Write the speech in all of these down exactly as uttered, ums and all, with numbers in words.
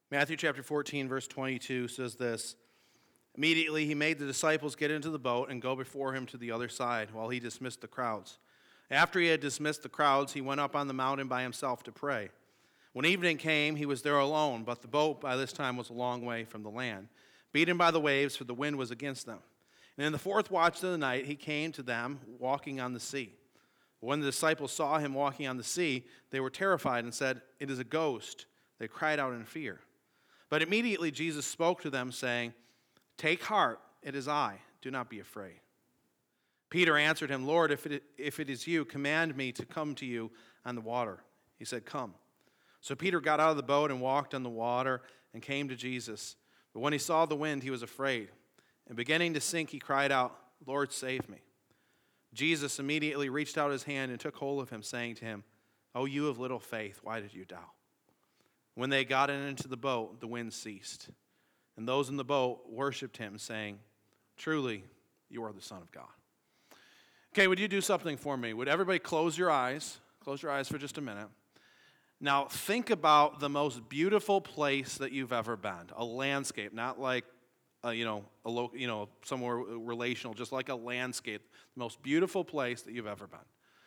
Matthew chapter fourteen, verse twenty-two says this: Immediately he made the disciples get into the boat and go before him to the other side while he dismissed the crowds. After he had dismissed the crowds, he went up on the mountain by himself to pray. When evening came, he was there alone, but the boat by this time was a long way from the land, beaten by the waves, for the wind was against them. And in the fourth watch of the night, he came to them walking on the sea. When the disciples saw him walking on the sea, they were terrified and said, "It is a ghost." They cried out in fear. But immediately Jesus spoke to them, saying, "Take heart, it is I. Do not be afraid." Peter answered him, "Lord, if it, if it is you, command me to come to you on the water." He said, "Come." So Peter got out of the boat and walked on the water and came to Jesus. But when he saw the wind, he was afraid. And beginning to sink, he cried out, "Lord, save me." Jesus immediately reached out his hand and took hold of him, saying to him, "O you of little faith, why did you doubt?" When they got into the boat, the wind ceased. And those in the boat worshipped him, saying, "Truly, you are the Son of God." Okay, would you do something for me? Would everybody close your eyes? Close your eyes for just a minute. Now, think about the most beautiful place that you've ever been. A landscape, not like, uh, you know, a lo- you know, somewhere relational, just like a landscape. The most beautiful place that you've ever been.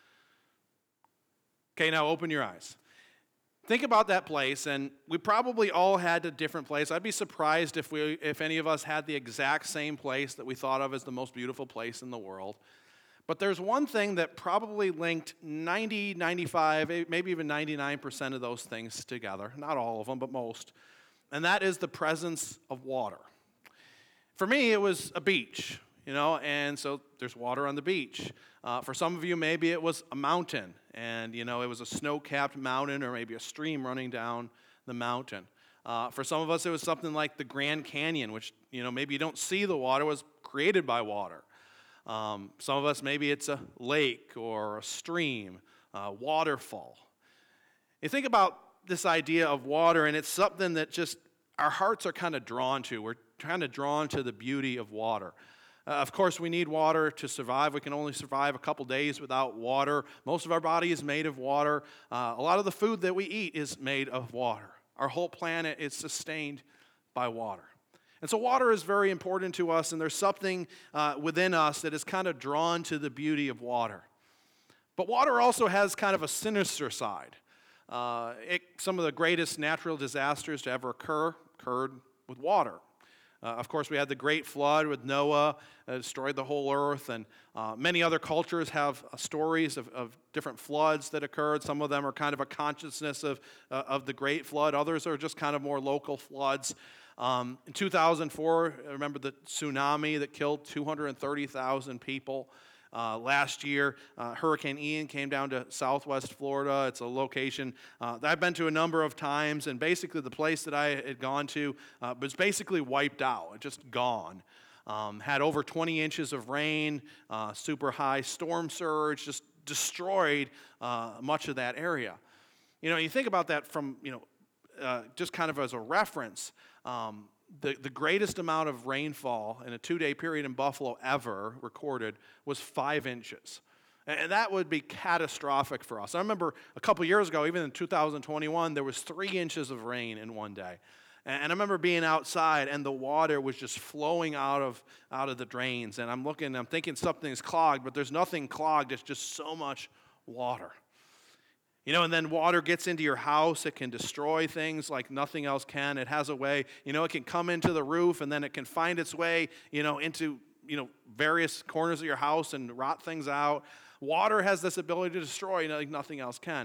Okay, now open your eyes. Think about that place, and we probably all had a different place. I'd be surprised if we, if any of us had the exact same place that we thought of as the most beautiful place in the world. But there's one thing that probably linked ninety, ninety-five, maybe even ninety-nine percent of those things together. Not all of them, but most. And that is the presence of water. For me, it was a beach, you know, and so there's water on the beach. Uh, for some of you, maybe it was a mountain, and, you know, it was a snow-capped mountain or maybe a stream running down the mountain. Uh, for some of us, it was something like the Grand Canyon, which, you know, maybe you don't see the water, was created by water. Um, some of us, maybe it's a lake or a stream, a waterfall. You think about this idea of water, and it's something that just our hearts are kind of drawn to. We're kind of drawn to the beauty of water. Uh, of course, we need water to survive. We can only survive a couple days without water. Most of our body is made of water. Uh, a lot of the food that we eat is made of water. Our whole planet is sustained by water. And so water is very important to us, and there's something uh, within us that is kind of drawn to the beauty of water. But water also has kind of a sinister side. Uh, it, some of the greatest natural disasters to ever occur occurred with water. Uh, of course, we had the Great Flood with Noah that destroyed the whole earth, and uh, many other cultures have uh, stories of, of different floods that occurred. Some of them are kind of a consciousness of, uh, of the Great Flood. Others are just kind of more local floods. Um, in two thousand four, I remember the tsunami that killed two hundred thirty thousand people. Uh, last year, uh, Hurricane Ian came down to southwest Florida. It's a location uh, that I've been to a number of times, and basically the place that I had gone to uh, was basically wiped out, just gone. Um, had over twenty inches of rain, uh, super high storm surge, just destroyed uh, much of that area. You know, you think about that from, you know, uh, just kind of as a reference. Um, The, the greatest amount of rainfall in a two-day period in Buffalo ever recorded was five inches. And that would be catastrophic for us. I remember a couple years ago, even in two thousand twenty-one, there was three inches of rain in one day. And I remember being outside, and the water was just flowing out of out of the drains. And I'm looking, I'm thinking something's clogged, but there's nothing clogged. It's just so much water. You know, and then water gets into your house. It can destroy things like nothing else can. It has a way, you know, it can come into the roof, and then it can find its way, you know, into, you know, various corners of your house and rot things out. Water has this ability to destroy, you know, like nothing else can.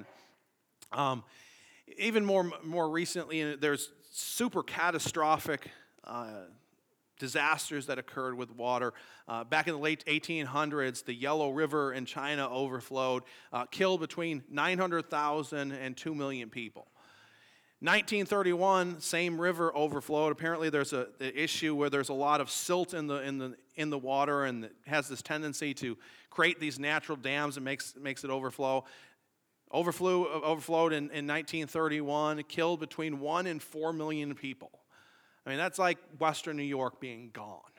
Um, even more more recently, there's super catastrophic uh disasters that occurred with water. Uh, back in the late eighteen hundreds, the Yellow River in China overflowed, uh, killed between nine hundred thousand and two million people. nineteen thirty-one, same river overflowed. Apparently there's a the issue where there's a lot of silt in the in the in the water, and it has this tendency to create these natural dams and makes makes it overflow. Overflew overflowed in, in nineteen thirty-one, killed between one and four million people. I mean, that's like Western New York being gone.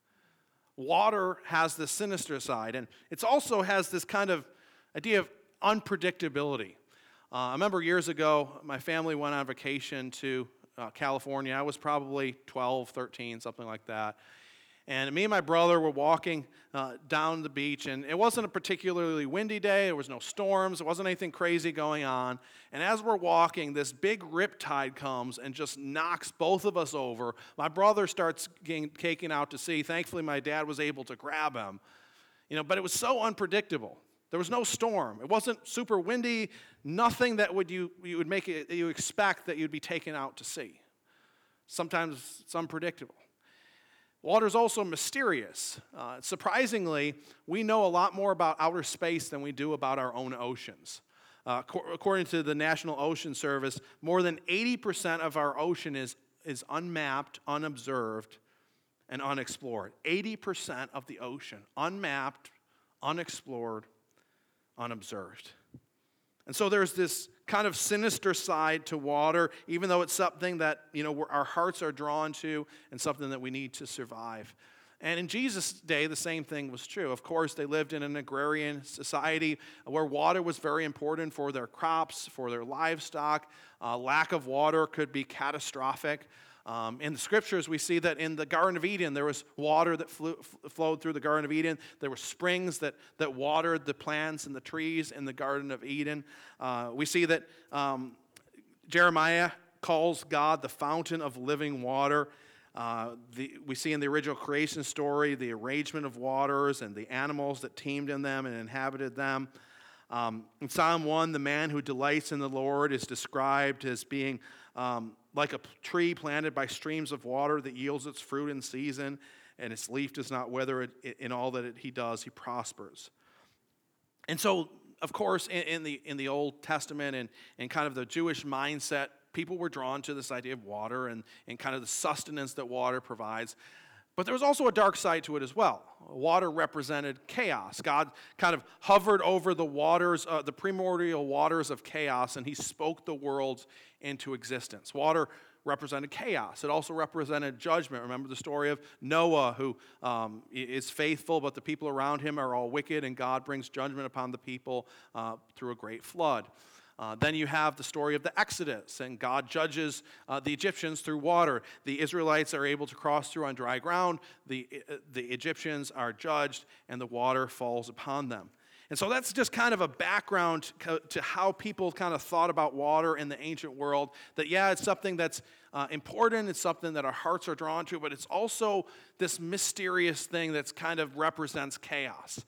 Water has this sinister side, and it also has this kind of idea of unpredictability. Uh, I remember years ago, my family went on vacation to uh, California. I was probably twelve, thirteen, something like that. And me and my brother were walking uh, down the beach, and it wasn't a particularly windy day. There was no storms. There wasn't anything crazy going on. And as we're walking, this big riptide comes and just knocks both of us over. My brother starts getting taken out to sea. Thankfully, my dad was able to grab him. You know, but it was so unpredictable. There was no storm. It wasn't super windy. Nothing that would you you would make it you expect that you'd be taken out to sea. Sometimes it's unpredictable. Water is also mysterious. Uh, surprisingly, we know a lot more about outer space than we do about our own oceans. Uh, co- according to the National Ocean Service, more than eighty percent of our ocean is, is unmapped, unobserved, and unexplored. eighty percent of the ocean, unmapped, unexplored, unobserved. And so there's this kind of sinister side to water, even though it's something that, you know, our hearts are drawn to and something that we need to survive. And in Jesus' day, the same thing was true. Of course, they lived in an agrarian society where water was very important for their crops, for their livestock. Uh, lack of water could be catastrophic. Um, in the scriptures, we see that in the Garden of Eden, there was water that flew, f- flowed through the Garden of Eden. There were springs that, that watered the plants and the trees in the Garden of Eden. Uh, we see that um, Jeremiah calls God the fountain of living water. Uh, the, we see in the original creation story the arrangement of waters and the animals that teemed in them and inhabited them. Um, in Psalm one, the man who delights in the Lord is described as being um, like a tree planted by streams of water that yields its fruit in season, and its leaf does not wither. It, in all that it, he does, he prospers. And so, of course, in, in the in the Old Testament and, and kind of the Jewish mindset, people were drawn to this idea of water and, and kind of the sustenance that water provides. But there was also a dark side to it as well. Water represented chaos. God kind of hovered over the waters, uh, the primordial waters of chaos, and he spoke the world into existence. Water represented chaos. It also represented judgment. Remember the story of Noah, who um, is faithful, but the people around him are all wicked, and God brings judgment upon the people uh, through a great flood. Uh, then you have the story of the Exodus, and God judges uh, the Egyptians through water. The Israelites are able to cross through on dry ground. The, uh, the Egyptians are judged, and the water falls upon them. And so that's just kind of a background to how people kind of thought about water in the ancient world, that, yeah, it's something that's uh, important, it's something that our hearts are drawn to, but it's also this mysterious thing that kind of represents chaos.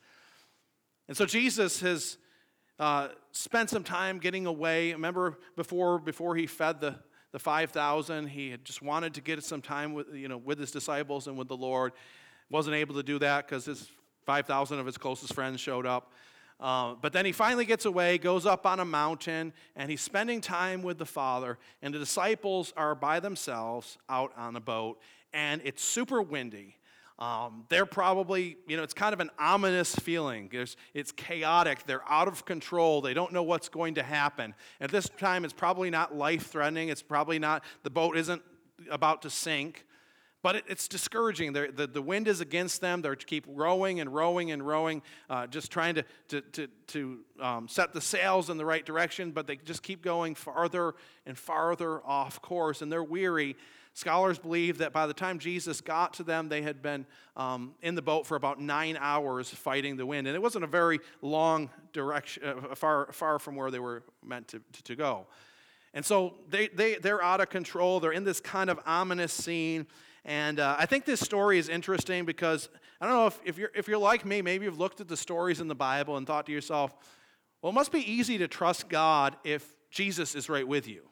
And so Jesus has Uh, spent some time getting away. Remember before before he fed the, the five thousand, he had just wanted to get some time with, you know, with his disciples and with the Lord. Wasn't able to do that because his five thousand of his closest friends showed up. Uh, but then he finally gets away, goes up on a mountain, and he's spending time with the Father. And the disciples are by themselves out on a boat, and it's super windy. Um, they're probably, you know, it's kind of an ominous feeling. There's, it's chaotic. They're out of control. They don't know what's going to happen. At this time, it's probably not life-threatening. It's probably not, the boat isn't about to sink. But it, it's discouraging. They're, the, the wind is against them. They keep rowing and rowing and rowing, uh, just trying to, to, to, to um, set the sails in the right direction, but they just keep going farther and farther off course, and they're weary. Scholars believe that by the time Jesus got to them, they had been um, in the boat for about nine hours fighting the wind. And it wasn't a very long direction, uh, far far from where they were meant to, to, to go. And so they, they, they're out of control. They're in this kind of ominous scene. And uh, I think this story is interesting because, I don't know, if, if, you're, if you're like me, maybe you've looked at the stories in the Bible and thought to yourself, well, it must be easy to trust God if Jesus is right with you.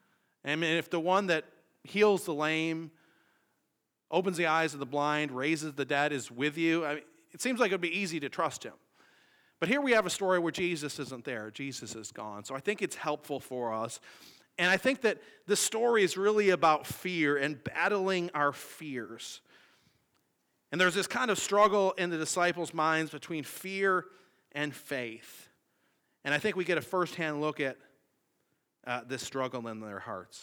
I mean, if the one that heals the lame, opens the eyes of the blind, raises the dead, is with you. I mean, it seems like it would be easy to trust him. But here we have a story where Jesus isn't there. Jesus is gone. So I think it's helpful for us. And I think that the story is really about fear and battling our fears. And there's this kind of struggle in the disciples' minds between fear and faith. And I think we get a firsthand look at uh, this struggle in their hearts.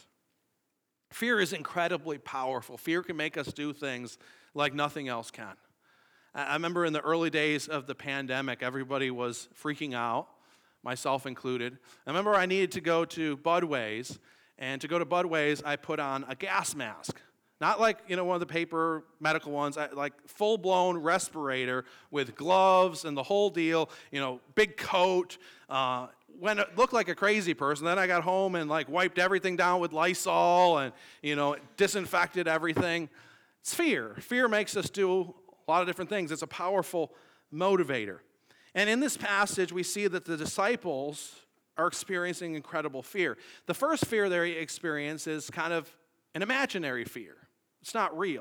Fear is incredibly powerful. Fear can make us do things like nothing else can. I remember in the early days of the pandemic, everybody was freaking out, myself included. I remember I needed to go to Budway's, And to go to Budway's, I put on a gas mask. Not like, you know, one of the paper medical ones, I, like full-blown respirator with gloves and the whole deal, you know, big coat. Uh, when it looked like a crazy person, then I got home and like wiped everything down with Lysol and, you know, disinfected everything. It's fear. Fear makes us do a lot of different things. It's a powerful motivator. And in this passage, we see that the disciples are experiencing incredible fear. The first fear they experience is kind of an imaginary fear. It's not real.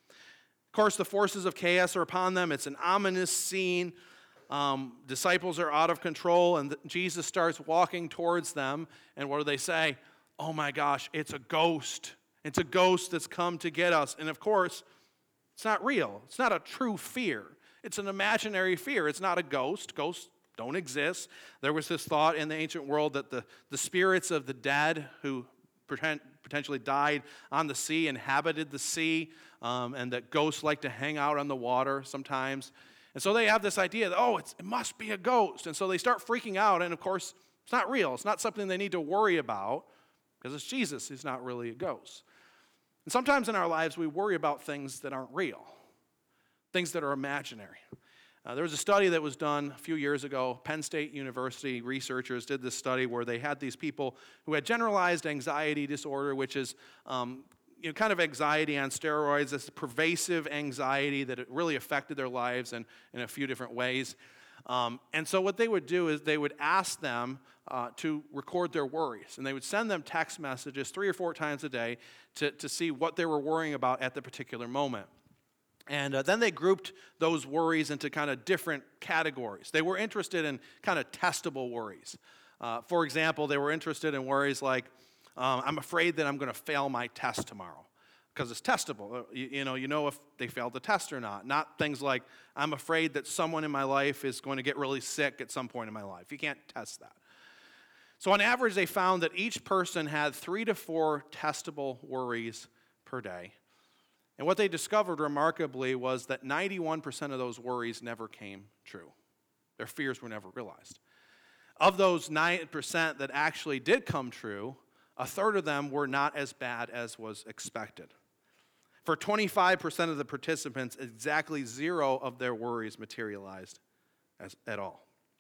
Of course, the forces of chaos are upon them. It's an ominous scene. Um, disciples are out of control, and Jesus starts walking towards them. And what do they say? Oh my gosh, it's a ghost. It's a ghost that's come to get us. And of course, it's not real. It's not a true fear. It's an imaginary fear. It's not a ghost. Ghosts don't exist. There was this thought in the ancient world that the, the spirits of the dead who pretend, potentially died on the sea inhabited the sea, um, and that ghosts like to hang out on the water sometimes. And so they have this idea that, oh, it's, it must be a ghost. And so they start freaking out, and of course, it's not real. It's not something they need to worry about because it's Jesus. He's not really a ghost. And sometimes in our lives, we worry about things that aren't real, things that are imaginary. Uh, there was a study that was done a few years ago. Penn State University researchers did this study where they had these people who had generalized anxiety disorder, which is um, you know, kind of anxiety on steroids. It's pervasive anxiety that it really affected their lives in, in a few different ways. Um, and so what they would do is they would ask them uh, to record their worries. And they would send them text messages three or four times a day to, to see what they were worrying about at the particular moment. And uh, then they grouped those worries into kind of different categories. They were interested in kind of testable worries. Uh, for example, they were interested in worries like, um, I'm afraid that I'm going to fail my test tomorrow, because it's testable. You, you know, you know if they failed the test or not. Not things like, I'm afraid that someone in my life is going to get really sick at some point in my life. You can't test that. So on average, they found that each person had three to four testable worries per day. And what they discovered remarkably was that ninety-one percent of those worries never came true. Their fears were never realized. Of those nine percent that actually did come true, a third of them were not as bad as was expected. For twenty-five percent of the participants, exactly zero of their worries materialized as, at all.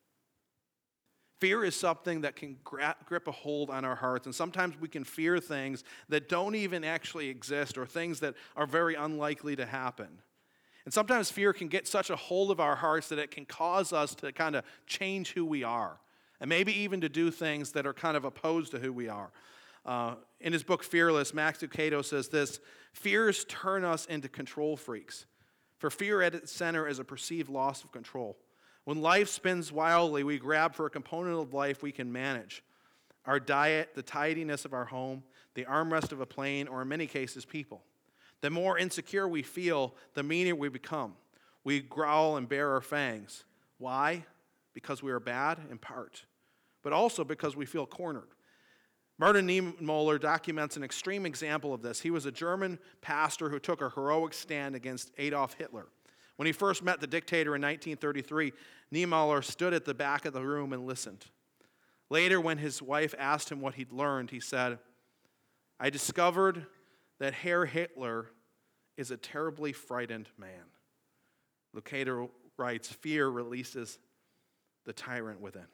Fear is something that can gra- grip a hold on our hearts, and sometimes we can fear things that don't even actually exist or things that are very unlikely to happen. And sometimes fear can get such a hold of our hearts that it can cause us to kind of change who we are, and maybe even to do things that are kind of opposed to who we are. Uh, in his book, Fearless, Max Lucado says this: fears turn us into control freaks, for fear at its center is a perceived loss of control. When life spins wildly, we grab for a component of life we can manage. Our diet, the tidiness of our home, the armrest of a plane, or in many cases, people. The more insecure we feel, the meaner we become. We growl and bare our fangs. Why? Because we are bad, in part, but also because we feel cornered. Martin Niemöller documents an extreme example of this. He was a German pastor who took a heroic stand against Adolf Hitler. When he first met the dictator in nineteen thirty-three, Niemöller stood at the back of the room and listened. Later, when his wife asked him what he'd learned, he said, I discovered that Herr Hitler is a terribly frightened man. Lucado writes, fear releases the tyrant within.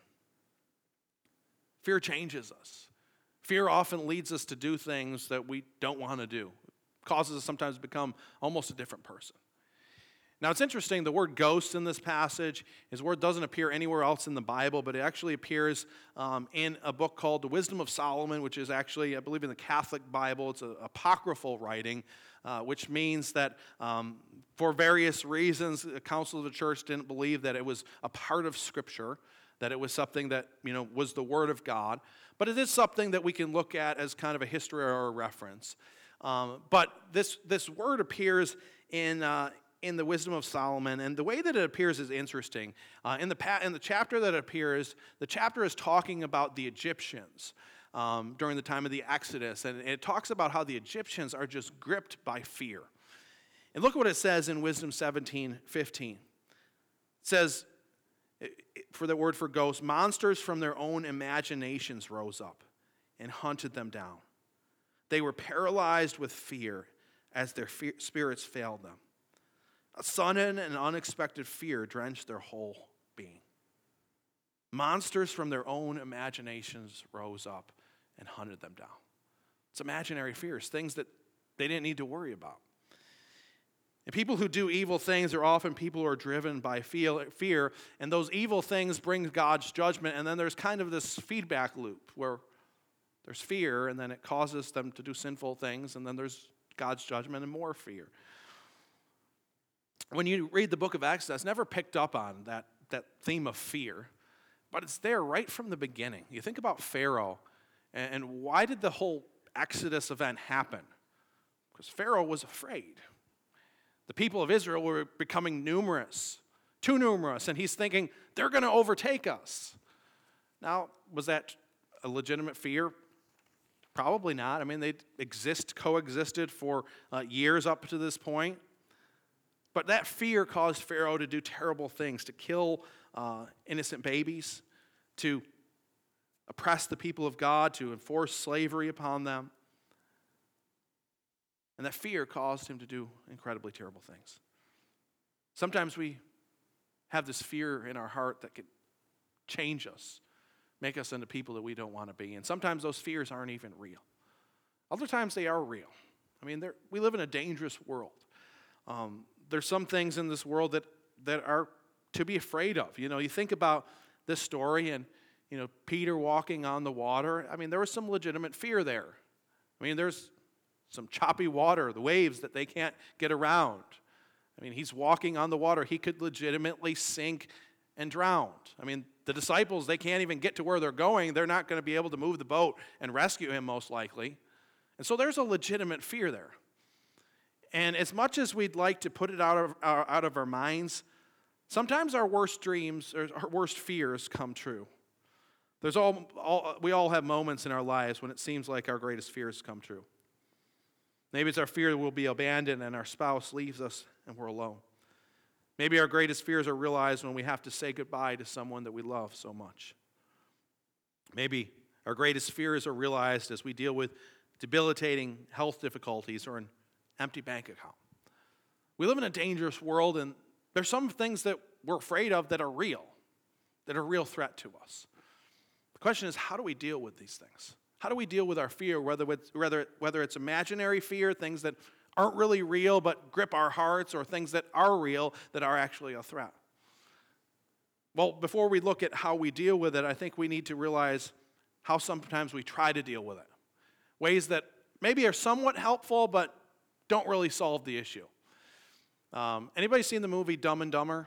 Fear changes us. Fear often leads us to do things that we don't want to do. It causes us sometimes to become almost a different person. Now, it's interesting, the word ghost in this passage, his word doesn't appear anywhere else in the Bible, but it actually appears um, in a book called The Wisdom of Solomon, which is actually, I believe, in the Catholic Bible. It's an apocryphal writing, uh, which means that um, for various reasons, the Council of the Church didn't believe that it was a part of Scripture, that it was something that, you know, was the Word of God. But it is something that we can look at as kind of a history or a reference. Um, but this, this word appears in... Uh, in the Wisdom of Solomon, and the way that it appears is interesting. Uh, in the pa- in the chapter that it appears, the chapter is talking about the Egyptians um, during the time of the Exodus, and it talks about how the Egyptians are just gripped by fear. And look what it says in Wisdom seventeen fifteen. It says, for the word for ghosts, monsters from their own imaginations rose up and hunted them down. They were paralyzed with fear as their fear, spirits failed them. A sudden and unexpected fear drenched their whole being. Monsters from their own imaginations rose up and hunted them down. It's imaginary fears, things that they didn't need to worry about. And people who do evil things are often people who are driven by fear, and those evil things bring God's judgment, and then there's kind of this feedback loop where there's fear, and then it causes them to do sinful things, and then there's God's judgment and more fear. When you read the book of Exodus, never picked up on that, that theme of fear, but it's there right from the beginning. You think about Pharaoh, and, and why did the whole Exodus event happen? Because Pharaoh was afraid. The people of Israel were becoming numerous, too numerous, and he's thinking, they're going to overtake us. Now, was that a legitimate fear? Probably not. I mean, they exist, coexisted for uh, years up to this point. But that fear caused Pharaoh to do terrible things, to kill uh, innocent babies, to oppress the people of God, to enforce slavery upon them. And that fear caused him to do incredibly terrible things. Sometimes we have this fear in our heart that could change us, make us into people that we don't want to be. And sometimes those fears aren't even real. Other times they are real. I mean, we live in a dangerous world. Um, there's some things in this world that, that are to be afraid of. You know, you think about this story and, you know, Peter walking on the water. I mean, there was some legitimate fear there. I mean, there's some choppy water, the waves that they can't get around. I mean, he's walking on the water. He could legitimately sink and drown. I mean, the disciples, they can't even get to where they're going. They're not going to be able to move the boat and rescue him, most likely. And so there's a legitimate fear there. And as much as we'd like to put it out of our, out of our minds, sometimes our worst dreams or our worst fears come true. There's all, all we all have moments in our lives when it seems like our greatest fears come true. Maybe it's our fear that we'll be abandoned and our spouse leaves us and we're alone. Maybe our greatest fears are realized when we have to say goodbye to someone that we love so much. Maybe our greatest fears are realized as we deal with debilitating health difficulties or an empty bank account. We live in a dangerous world, and there's some things that we're afraid of that are real, that are a real threat to us. The question is, how do we deal with these things? How do we deal with our fear, whether it's, whether, whether it's imaginary fear, things that aren't really real but grip our hearts, or things that are real that are actually a threat? Well, before we look at how we deal with it, I think we need to realize how sometimes we try to deal with it. Ways that maybe are somewhat helpful but don't really solve the issue. Um, anybody seen the movie Dumb and Dumber?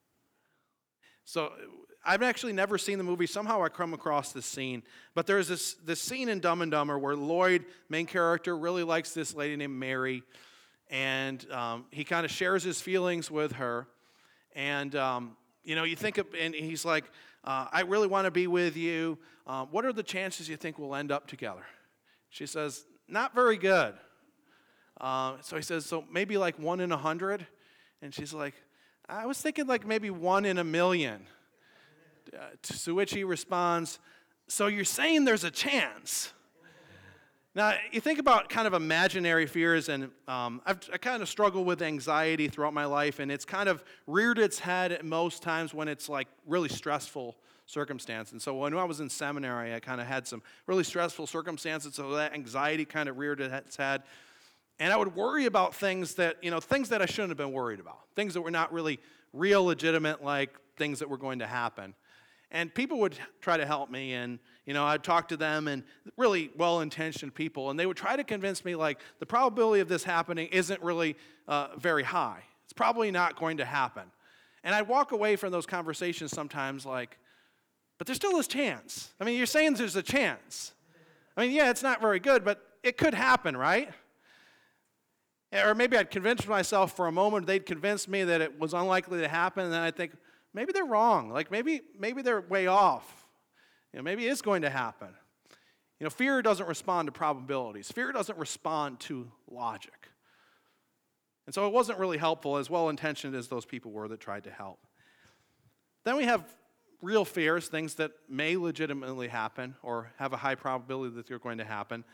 So I've actually never seen the movie. Somehow I come across this scene. But there's this, this scene in Dumb and Dumber where Lloyd, main character, really likes this lady named Mary. And um, he kind of shares his feelings with her. And, um, you know, you think, of, and he's like, uh, I really want to be with you. Um, what are the chances you think we'll end up together? She says, not very good. Uh, so he says, so maybe like one in a hundred? And she's like, I was thinking like maybe one in a million. Uh, to which he responds, so you're saying there's a chance? Now, you think about kind of imaginary fears, and um, I've, I kind of struggle with anxiety throughout my life, and it's kind of reared its head at most times when it's like really stressful circumstance. And so when I was in seminary, I kind of had some really stressful circumstances, so that anxiety kind of reared its head. And I would worry about things that, you know, things that I shouldn't have been worried about, things that were not really real, legitimate, like things that were going to happen. And people would try to help me, and, you know, I'd talk to them, and really well-intentioned people, and they would try to convince me, like, the probability of this happening isn't really uh, very high. It's probably not going to happen. And I'd walk away from those conversations sometimes like, but there's still this chance. I mean, you're saying there's a chance. I mean, yeah, it's not very good, but it could happen, right? Or maybe I'd convince myself for a moment, they'd convince me that it was unlikely to happen, and then I'd think, maybe they're wrong. Like, maybe maybe they're way off. You know, maybe it's going to happen. You know, fear doesn't respond to probabilities. Fear doesn't respond to logic. And so it wasn't really helpful, as well-intentioned as those people were that tried to help. Then we have real fears, things that may legitimately happen or have a high probability that they're going to happen.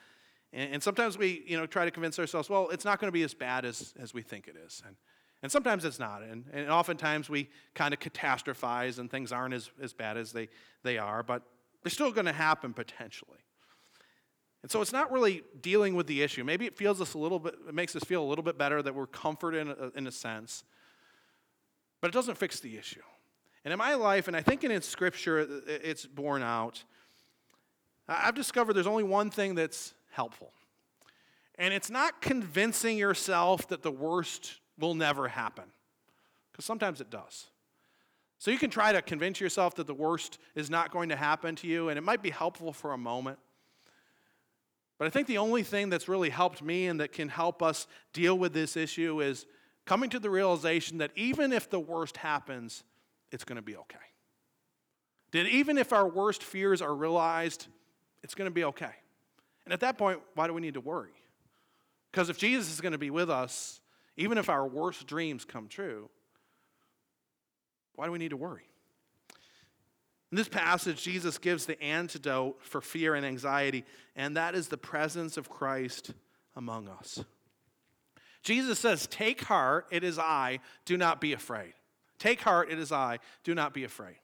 And, and sometimes we, you know, try to convince ourselves, well, it's not going to be as bad as, as we think it is. And, and sometimes it's not. And, and oftentimes we kind of catastrophize and things aren't as, as bad as they, they are, but they're still going to happen potentially. And so it's not really dealing with the issue. Maybe it feels us a little bit, it makes us feel a little bit better that we're comforted in a, in a sense, but it doesn't fix the issue. And in my life, and I think in Scripture it's borne out, I've discovered there's only one thing that's helpful. And it's not convincing yourself that the worst will never happen, because sometimes it does. So you can try to convince yourself that the worst is not going to happen to you, and it might be helpful for a moment. But I think the only thing that's really helped me and that can help us deal with this issue is coming to the realization that even if the worst happens, it's going to be okay. That even if our worst fears are realized, it's going to be okay. And at that point, why do we need to worry? Because if Jesus is going to be with us, even if our worst dreams come true, why do we need to worry? In this passage, Jesus gives the antidote for fear and anxiety, and that is the presence of Christ among us. Jesus says, "Take heart, it is I, do not be afraid." Take heart, it is I, do not be afraid.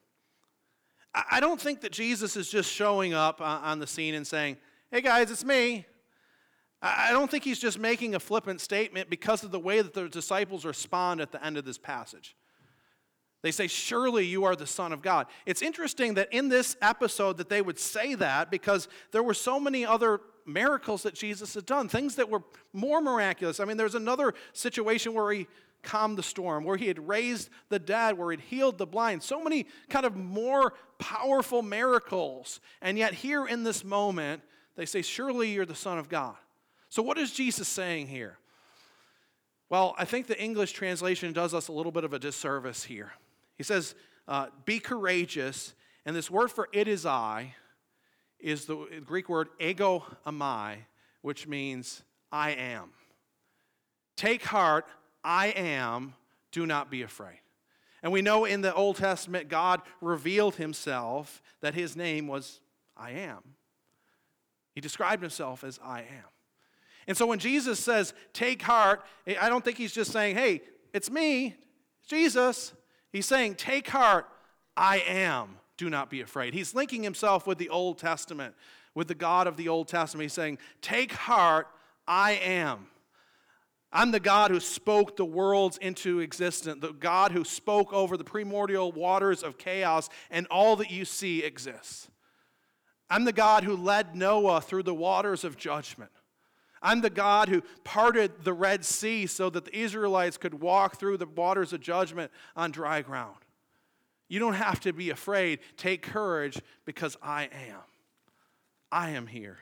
I don't think that Jesus is just showing up on the scene and saying, "Hey guys, it's me." I don't think he's just making a flippant statement because of the way that the disciples respond at the end of this passage. They say, "Surely you are the Son of God." It's interesting that in this episode that they would say that because there were so many other miracles that Jesus had done, things that were more miraculous. I mean, there's another situation where he calmed the storm, where he had raised the dead, where he'd healed the blind. So many kind of more powerful miracles. And yet here in this moment, they say, "Surely you're the Son of God." So what is Jesus saying here? Well, I think the English translation does us a little bit of a disservice here. He says, uh, be courageous, and this word for "it is I" is the Greek word ego amai, which means I am. Take heart, I am, do not be afraid. And we know in the Old Testament, God revealed himself that his name was I am. He described himself as I am. And so when Jesus says, "Take heart," I don't think he's just saying, "Hey, it's me, Jesus." He's saying, "Take heart, I am, do not be afraid." He's linking himself with the Old Testament, with the God of the Old Testament. He's saying, "Take heart, I am. I'm the God who spoke the worlds into existence, the God who spoke over the primordial waters of chaos, and all that you see exists. I'm the God who led Noah through the waters of judgment. I'm the God who parted the Red Sea so that the Israelites could walk through the waters of judgment on dry ground. You don't have to be afraid. Take courage because I am. I am here."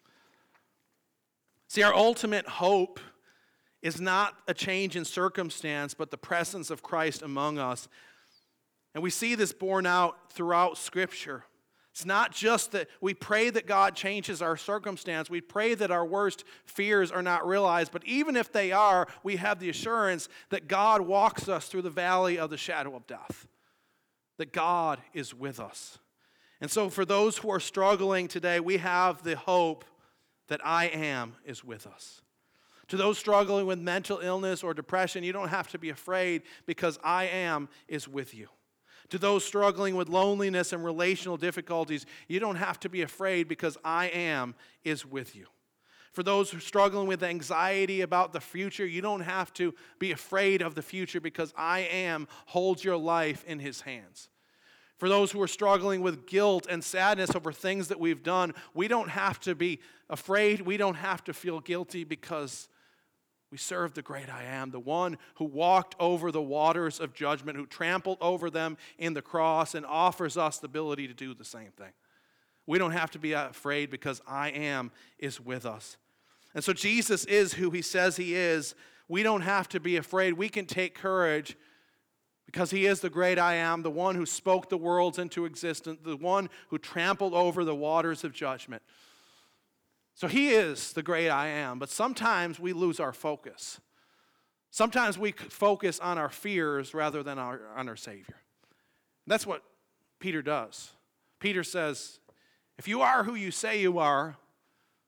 See, our ultimate hope is not a change in circumstance, but the presence of Christ among us. And we see this borne out throughout Scripture. It's not just that we pray that God changes our circumstance. We pray that our worst fears are not realized. But even if they are, we have the assurance that God walks us through the valley of the shadow of death. That God is with us. And so for those who are struggling today, we have the hope that I am is with us. To those struggling with mental illness or depression, you don't have to be afraid because I am is with you. To those struggling with loneliness and relational difficulties, you don't have to be afraid because I am is with you. For those who are struggling with anxiety about the future, you don't have to be afraid of the future because I am holds your life in his hands. For those who are struggling with guilt and sadness over things that we've done, we don't have to be afraid. We don't have to feel guilty because we serve the great I am, the one who walked over the waters of judgment, who trampled over them in the cross and offers us the ability to do the same thing. We don't have to be afraid because I am is with us. And so Jesus is who he says he is. We don't have to be afraid. We can take courage because he is the great I am, the one who spoke the worlds into existence, the one who trampled over the waters of judgment. So he is the great I am, but sometimes we lose our focus. Sometimes we focus on our fears rather than our, on our Savior. That's what Peter does. Peter says, if you are who you say you are,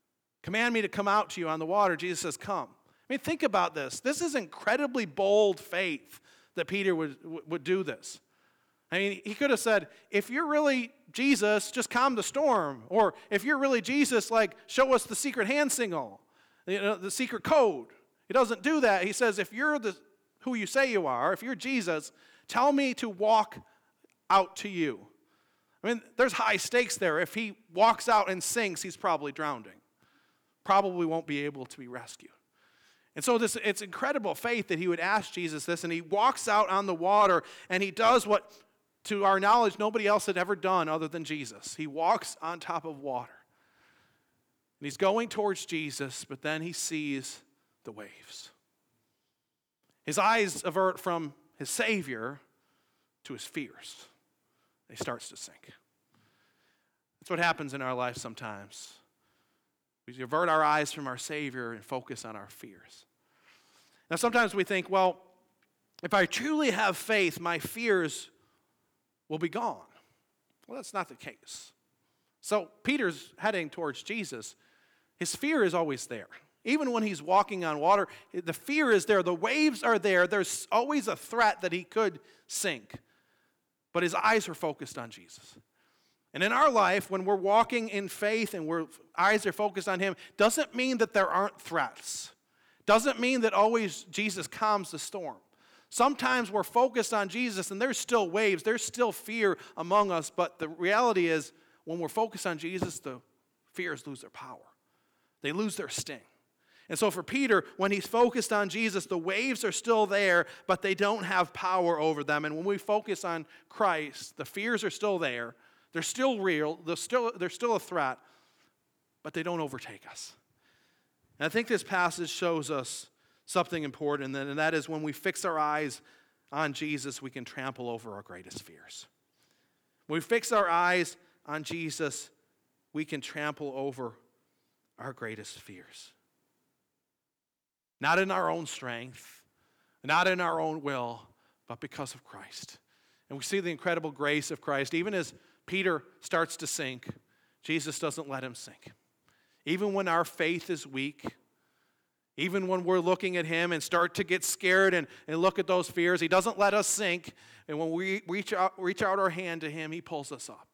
Command me to come out to you on the water. Jesus says, come. I mean, think about this. This is incredibly bold faith that Peter would, would do this. I mean, he could have said, if you're really Jesus, just calm the storm. Or if you're really Jesus, like, show us the secret hand signal, you know, the secret code. He doesn't do that. He says, if you're the who you say you are, if you're Jesus, tell me to walk out to you. I mean, there's high stakes there. If he walks out and sinks, he's probably drowning. Probably won't be able to be rescued. And so this, it's incredible faith that he would ask Jesus this, and he walks out on the water, and he does what, to our knowledge, nobody else had ever done other than Jesus. He walks on top of water. And he's going towards Jesus, but then he sees the waves. His eyes avert from his Savior to his fears. He starts to sink. That's what happens in our life sometimes. We avert our eyes from our Savior and focus on our fears. Now, sometimes we think, well, if I truly have faith, my fears will be gone. Well, that's not the case. So Peter's heading towards Jesus. His fear is always there. Even when he's walking on water, the fear is there. The waves are there. There's always a threat that he could sink. But his eyes are focused on Jesus. And in our life, when we're walking in faith and our eyes are focused on him, doesn't mean that there aren't threats. Doesn't mean that always Jesus calms the storm. Sometimes we're focused on Jesus and there's still waves. There's still fear among us. But the reality is, when we're focused on Jesus, the fears lose their power. They lose their sting. And so for Peter, when he's focused on Jesus, the waves are still there, but they don't have power over them. And when we focus on Christ, the fears are still there. They're still real. They're still, they're still a threat, but they don't overtake us. And I think this passage shows us something important, and that is when we fix our eyes on Jesus, we can trample over our greatest fears. When we fix our eyes on Jesus, we can trample over our greatest fears. Not in our own strength, not in our own will, but because of Christ. And we see the incredible grace of Christ. Even as Peter starts to sink, Jesus doesn't let him sink. Even when our faith is weak, even when we're looking at him and start to get scared and, and look at those fears, he doesn't let us sink. And when we reach out, reach out our hand to him, he pulls us up,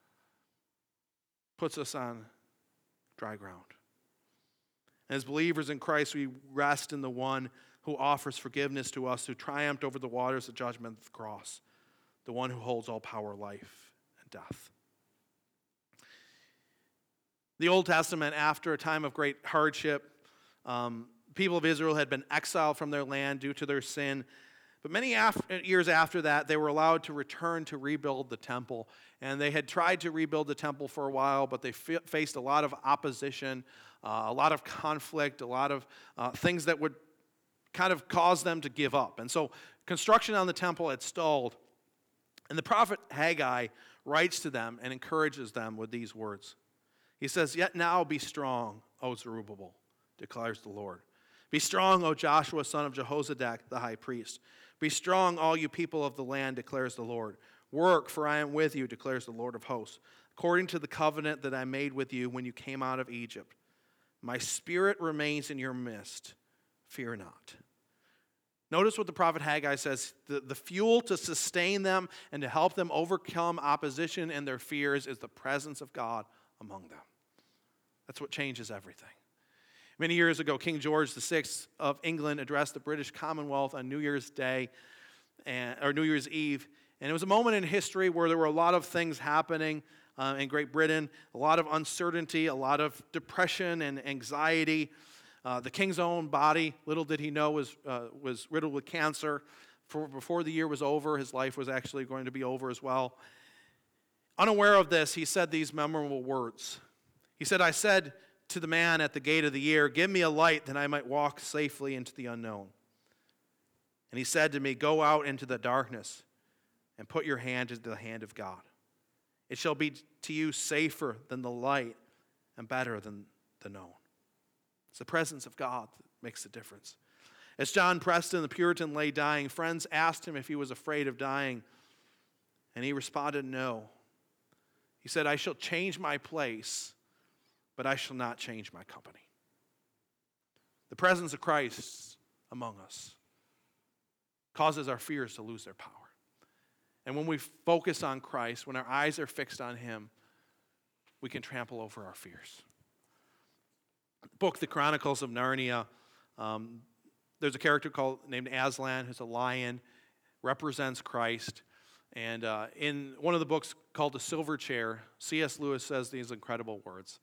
puts us on dry ground. As believers in Christ, we rest in the one who offers forgiveness to us, who triumphed over the waters of judgment at the cross, the one who holds all power, life, and death. The Old Testament, after a time of great hardship, um, people of Israel had been exiled from their land due to their sin. But many af- years after that, they were allowed to return to rebuild the temple. And they had tried to rebuild the temple for a while, but they f- faced a lot of opposition, uh, a lot of conflict, a lot of uh, things that would kind of cause them to give up. And so construction on the temple had stalled. And the prophet Haggai writes to them and encourages them with these words. He says, "Yet now be strong, O Zerubbabel, declares the Lord. Be strong, O Joshua, son of Jehozadak, the high priest. Be strong, all you people of the land, declares the Lord. Work, for I am with you, declares the Lord of hosts, according to the covenant that I made with you when you came out of Egypt. My spirit remains in your midst. Fear not." Notice what the prophet Haggai says. The, the fuel to sustain them and to help them overcome opposition and their fears is the presence of God among them. That's what changes everything. Many years ago, King George the Sixth of England addressed the British Commonwealth on New Year's Day, and, or New Year's Eve. And it was a moment in history where there were a lot of things happening uh, in Great Britain, a lot of uncertainty, a lot of depression and anxiety. Uh, the king's own body, little did he know, was, uh, was riddled with cancer. For, before the year was over, his life was actually going to be over as well. Unaware of this, he said these memorable words. He said, "I said to the man at the gate of the year, 'Give me a light that I might walk safely into the unknown.' And he said to me, 'Go out into the darkness and put your hand into the hand of God. It shall be to you safer than the light and better than the known.'" It's the presence of God that makes the difference. As John Preston, the Puritan, lay dying, friends asked him if he was afraid of dying, and he responded, "No." He said, "I shall change my place but I shall not change my company. The presence of Christ among us causes our fears to lose their power. And when we focus on Christ, when our eyes are fixed on him, we can trample over our fears. The book, The Chronicles of Narnia, um, there's a character called named Aslan, who's a lion, represents Christ. And uh, in one of the books called The Silver Chair, C S Lewis says these incredible words.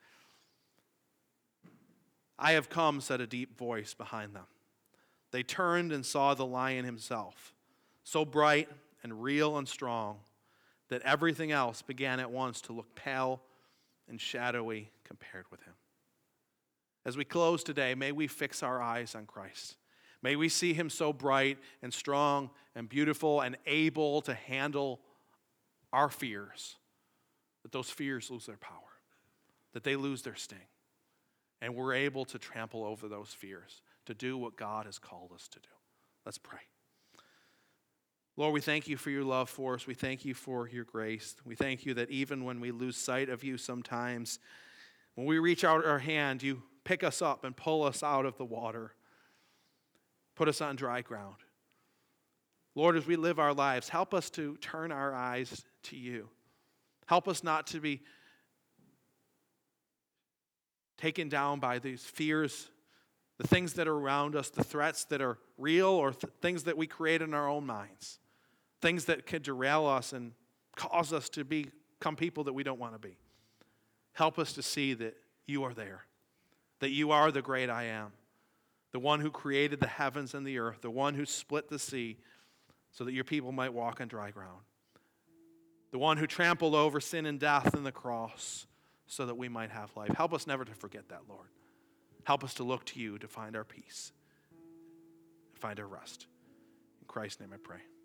I have come, said a deep voice behind them. They turned and saw the lion himself, so bright and real and strong that everything else began at once to look pale and shadowy compared with him. As we close today, may we fix our eyes on Christ. May we see him so bright and strong and beautiful and able to handle our fears, that those fears lose their power, that they lose their sting, and we're able to trample over those fears, to do what God has called us to do. Let's pray. Lord, we thank you for your love for us. We thank you for your grace. We thank you that even when we lose sight of you sometimes, when we reach out our hand, you pick us up and pull us out of the water, put us on dry ground. Lord, as we live our lives, help us to turn our eyes to you. Help us not to be taken down by these fears, the things that are around us, the threats that are real or th- things that we create in our own minds, things that could derail us and cause us to become people that we don't want to be. Help us to see that you are there, that you are the great I am, the one who created the heavens and the earth, the one who split the sea so that your people might walk on dry ground, the one who trampled over sin and death in the cross so that we might have life. Help us never to forget that, Lord. Help us to look to you to find our peace, find our rest. In Christ's name I pray.